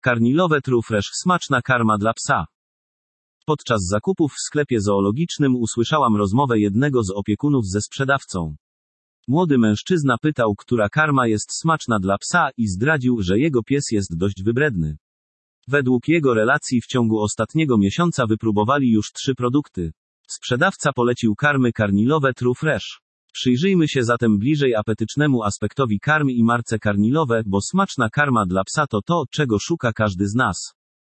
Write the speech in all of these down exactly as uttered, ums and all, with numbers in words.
Karnilowe True Fresh – smaczna karma dla psa. Podczas zakupów w sklepie zoologicznym usłyszałam rozmowę jednego z opiekunów ze sprzedawcą. Młody mężczyzna pytał, która karma jest smaczna dla psa, i zdradził, że jego pies jest dość wybredny. Według jego relacji w ciągu ostatniego miesiąca wypróbowali już trzy produkty. Sprzedawca polecił karmy karnilowe True Fresh. Przyjrzyjmy się zatem bliżej apetycznemu aspektowi karm i marce karnilowe, bo smaczna karma dla psa to to, czego szuka każdy z nas.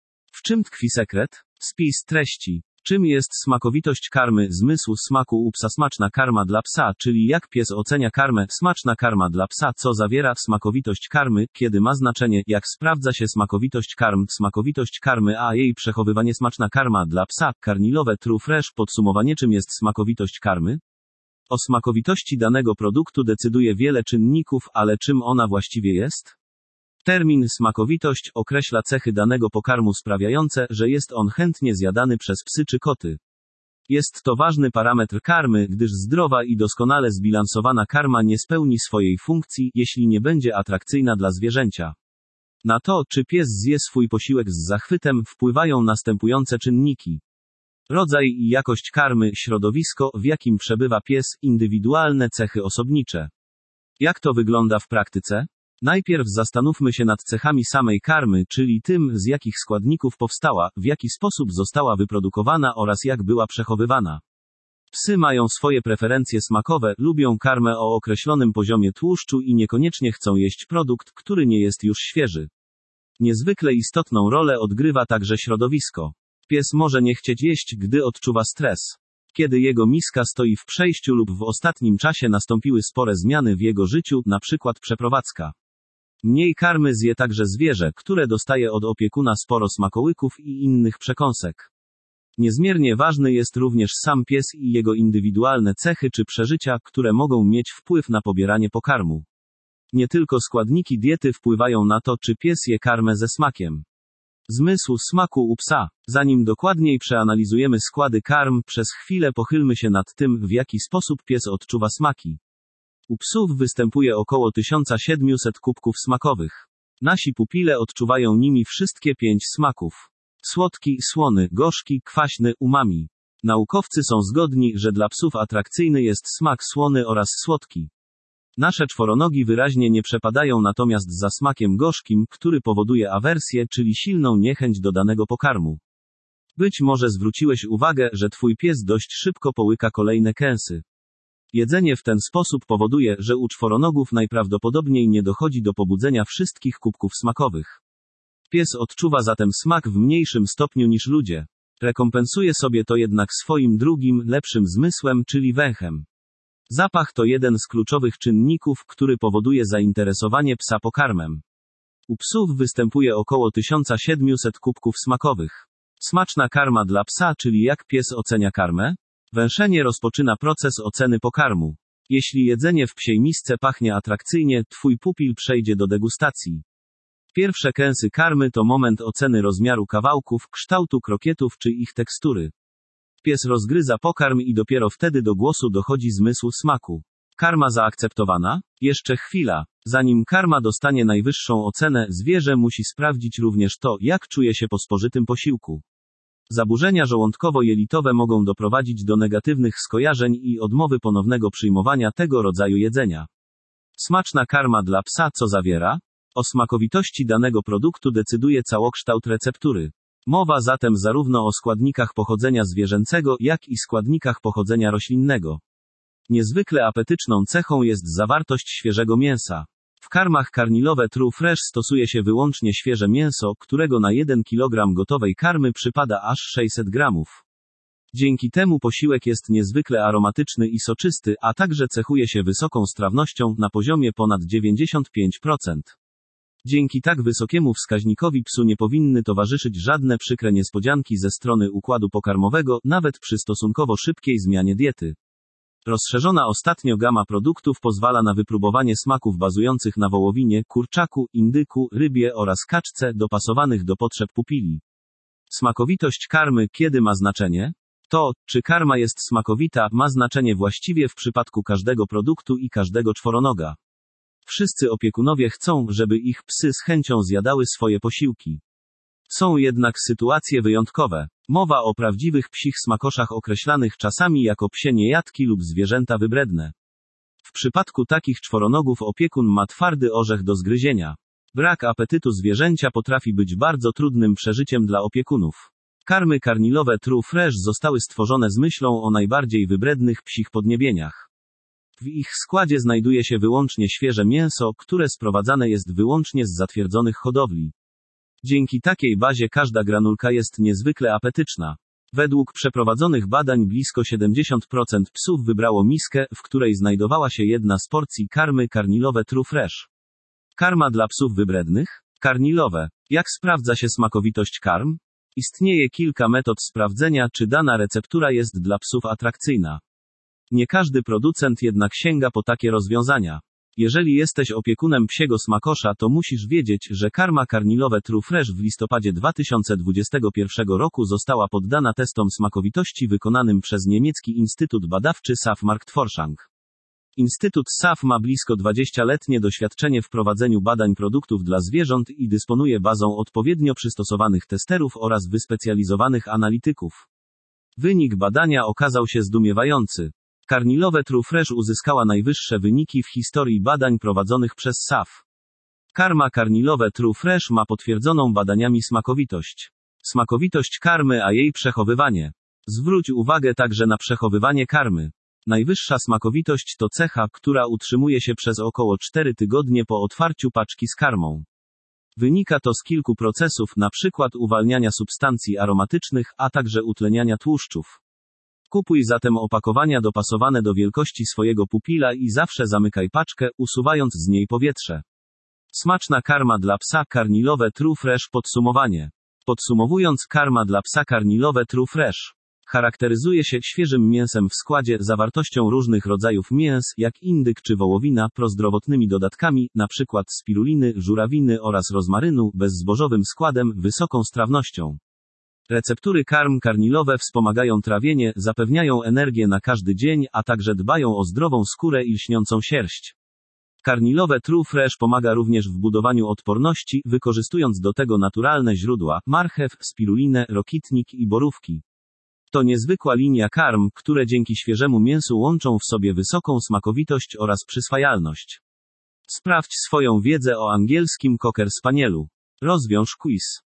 W czym tkwi sekret? Spis treści. Czym jest smakowitość karmy, zmysł smaku u psa? Smaczna karma dla psa, czyli jak pies ocenia karmę. Smaczna karma dla psa, co zawiera smakowitość karmy, kiedy ma znaczenie, jak sprawdza się smakowitość karm, smakowitość karmy, a jej przechowywanie. Smaczna karma dla psa, karnilowe True Fresh. Podsumowanie. Czym jest smakowitość karmy? O smakowitości danego produktu decyduje wiele czynników, ale czym ona właściwie jest? Termin smakowitość określa cechy danego pokarmu sprawiające, że jest on chętnie zjadany przez psy czy koty. Jest to ważny parametr karmy, gdyż zdrowa i doskonale zbilansowana karma nie spełni swojej funkcji, jeśli nie będzie atrakcyjna dla zwierzęcia. Na to, czy pies zje swój posiłek z zachwytem, wpływają następujące czynniki. Rodzaj i jakość karmy, środowisko, w jakim przebywa pies, indywidualne cechy osobnicze. Jak to wygląda w praktyce? Najpierw zastanówmy się nad cechami samej karmy, czyli tym, z jakich składników powstała, w jaki sposób została wyprodukowana oraz jak była przechowywana. Psy mają swoje preferencje smakowe, lubią karmę o określonym poziomie tłuszczu i niekoniecznie chcą jeść produkt, który nie jest już świeży. Niezwykle istotną rolę odgrywa także środowisko. Pies może nie chcieć jeść, gdy odczuwa stres. Kiedy jego miska stoi w przejściu lub w ostatnim czasie nastąpiły spore zmiany w jego życiu, na przykład przeprowadzka. Mniej karmy zje także zwierzę, które dostaje od opiekuna sporo smakołyków i innych przekąsek. Niezmiernie ważny jest również sam pies i jego indywidualne cechy czy przeżycia, które mogą mieć wpływ na pobieranie pokarmu. Nie tylko składniki diety wpływają na to, czy pies je karmę ze smakiem. Zmysł smaku u psa. Zanim dokładniej przeanalizujemy składy karm, przez chwilę pochylmy się nad tym, w jaki sposób pies odczuwa smaki. U psów występuje około tysiąc siedemset kubków smakowych. Nasi pupile odczuwają nimi wszystkie pięć smaków. Słodki, słony, gorzki, kwaśny, umami. Naukowcy są zgodni, że dla psów atrakcyjny jest smak słony oraz słodki. Nasze czworonogi wyraźnie nie przepadają natomiast za smakiem gorzkim, który powoduje awersję, czyli silną niechęć do danego pokarmu. Być może zwróciłeś uwagę, że twój pies dość szybko połyka kolejne kęsy. Jedzenie w ten sposób powoduje, że u czworonogów najprawdopodobniej nie dochodzi do pobudzenia wszystkich kubków smakowych. Pies odczuwa zatem smak w mniejszym stopniu niż ludzie. Rekompensuje sobie to jednak swoim drugim, lepszym zmysłem, czyli węchem. Zapach to jeden z kluczowych czynników, który powoduje zainteresowanie psa pokarmem. U psów występuje około tysiąc siedemset kubków smakowych. Smaczna karma dla psa, czyli jak pies ocenia karmę? Węszenie rozpoczyna proces oceny pokarmu. Jeśli jedzenie w psiej misce pachnie atrakcyjnie, twój pupil przejdzie do degustacji. Pierwsze kęsy karmy to moment oceny rozmiaru kawałków, kształtu krokietów czy ich tekstury. Pies rozgryza pokarm i dopiero wtedy do głosu dochodzi zmysł smaku. Karma zaakceptowana? Jeszcze chwila. Zanim karma dostanie najwyższą ocenę, zwierzę musi sprawdzić również to, jak czuje się po spożytym posiłku. Zaburzenia żołądkowo-jelitowe mogą doprowadzić do negatywnych skojarzeń i odmowy ponownego przyjmowania tego rodzaju jedzenia. Smaczna karma dla psa co zawiera? O smakowitości danego produktu decyduje całokształt receptury. Mowa zatem zarówno o składnikach pochodzenia zwierzęcego, jak i składnikach pochodzenia roślinnego. Niezwykle apetyczną cechą jest zawartość świeżego mięsa. W karmach karnilowe True Fresh stosuje się wyłącznie świeże mięso, którego na jeden kilogram gotowej karmy przypada aż sześćset gramów. Dzięki temu posiłek jest niezwykle aromatyczny i soczysty, a także cechuje się wysoką strawnością na poziomie ponad dziewięćdziesiąt pięć procent. Dzięki tak wysokiemu wskaźnikowi psu nie powinny towarzyszyć żadne przykre niespodzianki ze strony układu pokarmowego, nawet przy stosunkowo szybkiej zmianie diety. Rozszerzona ostatnio gama produktów pozwala na wypróbowanie smaków bazujących na wołowinie, kurczaku, indyku, rybie oraz kaczce, dopasowanych do potrzeb pupili. Smakowitość karmy kiedy ma znaczenie? To, czy karma jest smakowita, ma znaczenie właściwie w przypadku każdego produktu i każdego czworonoga. Wszyscy opiekunowie chcą, żeby ich psy z chęcią zjadały swoje posiłki. Są jednak sytuacje wyjątkowe. Mowa o prawdziwych psich smakoszach określanych czasami jako psie niejadki lub zwierzęta wybredne. W przypadku takich czworonogów opiekun ma twardy orzech do zgryzienia. Brak apetytu zwierzęcia potrafi być bardzo trudnym przeżyciem dla opiekunów. Karmy karnilowe True Fresh zostały stworzone z myślą o najbardziej wybrednych psich podniebieniach. W ich składzie znajduje się wyłącznie świeże mięso, które sprowadzane jest wyłącznie z zatwierdzonych hodowli. Dzięki takiej bazie każda granulka jest niezwykle apetyczna. Według przeprowadzonych badań blisko siedemdziesiąt procent psów wybrało miskę, w której znajdowała się jedna z porcji karmy karnilowe True Fresh. Karma dla psów wybrednych? Karnilowe. Jak sprawdza się smakowitość karm? Istnieje kilka metod sprawdzenia, czy dana receptura jest dla psów atrakcyjna. Nie każdy producent jednak sięga po takie rozwiązania. Jeżeli jesteś opiekunem psiego smakosza, to musisz wiedzieć, że karma karnilowe True Fresh w listopadzie dwa tysiące dwudziestego pierwszego roku została poddana testom smakowitości wykonanym przez niemiecki Instytut Badawczy S A F Marktforschung. Instytut S A F ma blisko dwudziestoletnie doświadczenie w prowadzeniu badań produktów dla zwierząt i dysponuje bazą odpowiednio przystosowanych testerów oraz wyspecjalizowanych analityków. Wynik badania okazał się zdumiewający. Karnilowe True Fresh uzyskała najwyższe wyniki w historii badań prowadzonych przez S A F. Karma karnilowe True Fresh ma potwierdzoną badaniami smakowitość. Smakowitość karmy, a jej przechowywanie. Zwróć uwagę także na przechowywanie karmy. Najwyższa smakowitość to cecha, która utrzymuje się przez około cztery tygodnie po otwarciu paczki z karmą. Wynika to z kilku procesów, np. uwalniania substancji aromatycznych, a także utleniania tłuszczów. Kupuj zatem opakowania dopasowane do wielkości swojego pupila i zawsze zamykaj paczkę, usuwając z niej powietrze. Smaczna karma dla psa karnilowe True Fresh. Podsumowanie. Podsumowując, karma dla psa karnilowe True Fresh charakteryzuje się świeżym mięsem w składzie, zawartością różnych rodzajów mięs, jak indyk czy wołowina, prozdrowotnymi dodatkami, np. spiruliny, żurawiny oraz rozmarynu, bezzbożowym składem, wysoką strawnością. Receptury karm karnilowe wspomagają trawienie, zapewniają energię na każdy dzień, a także dbają o zdrową skórę i lśniącą sierść. Karnilowe True Fresh pomaga również w budowaniu odporności, wykorzystując do tego naturalne źródła, marchew, spirulinę, rokitnik i borówki. To niezwykła linia karm, które dzięki świeżemu mięsu łączą w sobie wysoką smakowitość oraz przyswajalność. Sprawdź swoją wiedzę o angielskim Cocker Spanielu. Rozwiąż quiz.